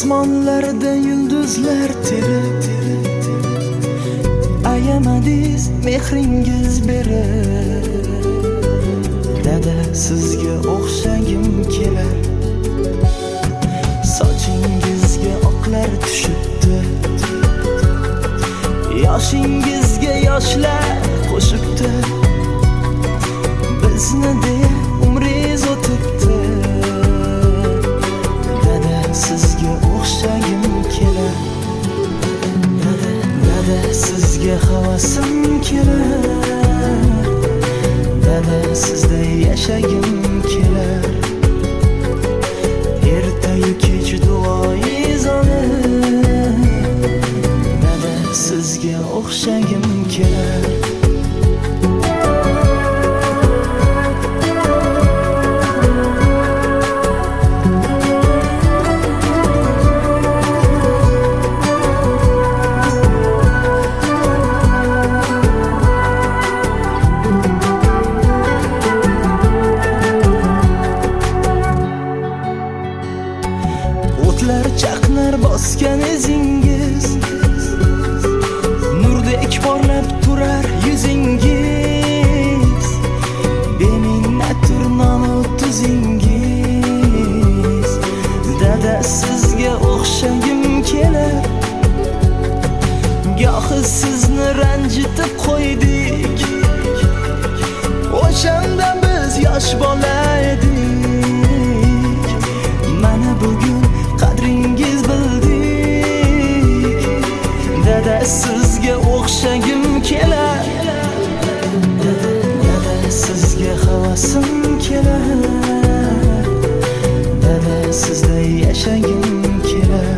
osmonlarda yulduzlar terib ayamadingiz mehringiz berib. Dada sizga o'xshagim kelar, sochingizga oqlar tushibdi, yoshingizga yoshlar qo'shibdi. Bizni deya umringiz o'tibdi. Dada sizga o'xshagim kelar, dada sizga havasim kelar, dada sizda yashagim kelar. Ertayu kech duoyingiz olib, dada sizga o'xshagim kelar. O'tlar chaqnar bosgan izingiz, nurdek porlab turar yuzingiz. Beminnatdir nomu tuzingiz. Dada sizga o'xshagim kelar, gohi sizni ranjitib qo'ydik, o'shanda biz yosh bola edik. Mana bugun qadringiz bildik. Dada sizga o'xshagim kelar, dada sizga havasim kelar, dada sizda yashagim kelar.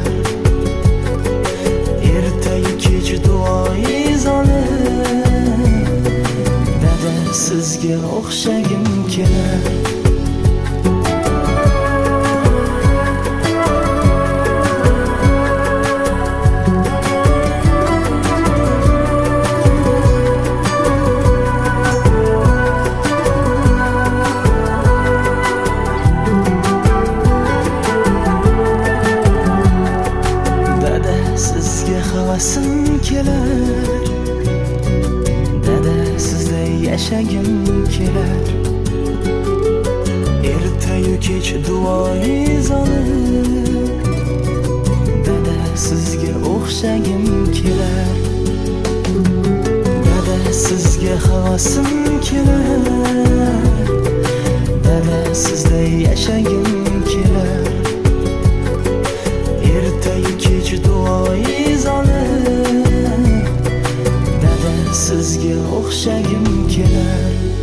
Ertayu kech duoyingiz olib, dada sizga o'xshagim kelar. Sizga havasim kelar, dada sizda yashagim kelar. Ertayu kech duoyingiz olib, dada sizga o'xshagim kelar. Dada sizga havasim kelar, dada sizda yashagim kelar. Ertayu kech duoyingiz olib, dada sizga o'xshagim kelar.